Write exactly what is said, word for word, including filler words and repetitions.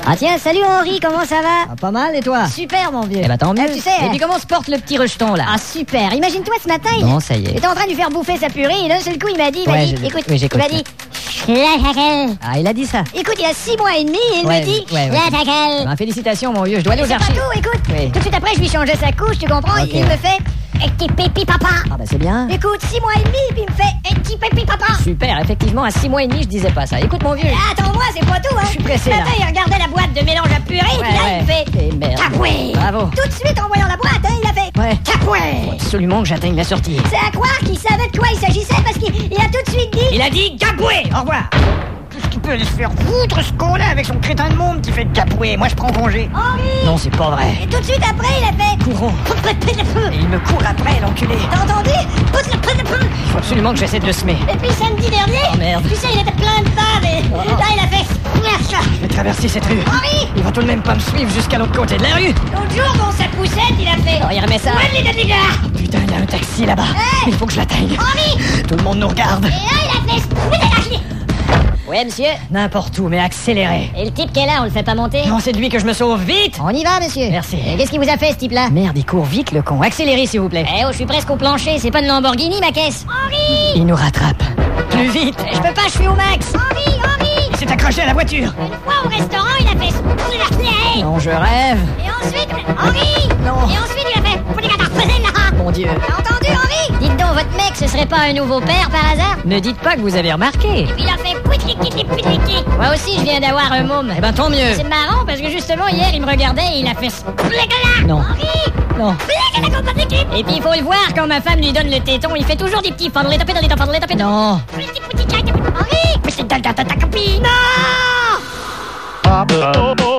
Ah tiens, salut Henri, comment ça va? Ah, pas mal, et toi? Super mon vieux. Eh bah tant mieux. Eh, tu sais, Et puis comment se porte le petit rejeton là? Ah super, imagine-toi ce matin, il Bon, ça y est. était en train de lui faire bouffer sa purée et d'un seul coup il m'a dit, il m'a Ouais, dit, je- écoute, oui, il j'écoute. m'a dit, la taquelle. Ah, il a dit ça. Écoute, il a six mois et demi et il Ouais, me dit, ouais, ouais. la taquelle. Ben, félicitations mon vieux, je dois aller aux C'est pas archives. tout, écoute. Oui. Tout de suite après, je lui changeais sa couche, tu comprends? Ok. Il me fait, un petit pépi papa. Ah bah c'est bien. Écoute, six mois et demi, puis il me fait, un petit pépi papa. Super, effectivement, à six mois et demi, je disais pas ça. Écoute mon vieux. Ah, attends-moi, c'est pas tout, hein. Je suis pressé, Ce là. matin, il regardait la boîte de mélange à purée, et puis là, ouais. il fait, Et merde. capoué. Bravo. Tout de suite, en voyant la boîte, hein, il a fait, Ouais. capoué. Absolument que j'atteigne la sortie. C'est à croire qu'il savait de quoi il s'agissait parce qu'il il a tout de suite dit. Il a dit Gaboué. Au revoir. Qu'est-ce qu'il peut aller se faire foutre ce con là avec son crétin de monde qui fait de Gaboué? Moi je prends congé. Henri. Non, c'est pas vrai. Et tout de suite après, il a fait. Courons. Et il me court après, l'enculé. T'as entendu? Il faut absolument que j'essaie de le semer. Et puis samedi dernier, Oh, merde. tu sais, il était plein de femmes et là, il a fait. Je vais traverser cette rue. Henri. Il va tout de même pas me suivre jusqu'à l'autre côté de la rue. L'autre jour, dans sa poussette, il a fait. Oh, il remet ça. Ouais, les gars. Putain, il y a un taxi là-bas. Hey. Il faut que je l'atteigne. Henri. Tout le monde nous regarde. Et là, il a fait. Ouais, monsieur. N'importe où, mais accéléré. Et le type qui est là, on le fait pas monter? Non, c'est de lui que je me sauve. Vite. On y va, monsieur. Merci. Et qu'est-ce qu'il vous a fait, ce type-là? Merde, il court vite, le con. Accélérez, s'il vous plaît. Eh oh, je suis presque au plancher, c'est pas une Lamborghini, ma caisse. Henri. Il nous rattrape. Plus vite. Je peux pas, je suis au max. Henri, Henri. Il s'est accroché à la voiture. Une fois au restaurant, il a fait. Non, je rêve. Et ensuite, Henri. Non. Et ensuite, il a fait. Mon Dieu. T'as entendu, Henri? Dites donc, votre mec, ce serait pas un nouveau père par hasard? Ne dites pas que vous avez remarqué. Puis il a fait. Moi aussi, je viens d'avoir un môme. Eh ben, tant mieux. C'est marrant parce que justement, hier, il me regardait et il a fait. Non. Henri. Non. Et puis il faut le voir, quand ma femme lui donne le téton, il fait toujours des petits fondlés tapés dans les fondlés tapés. Non. Henri. Non.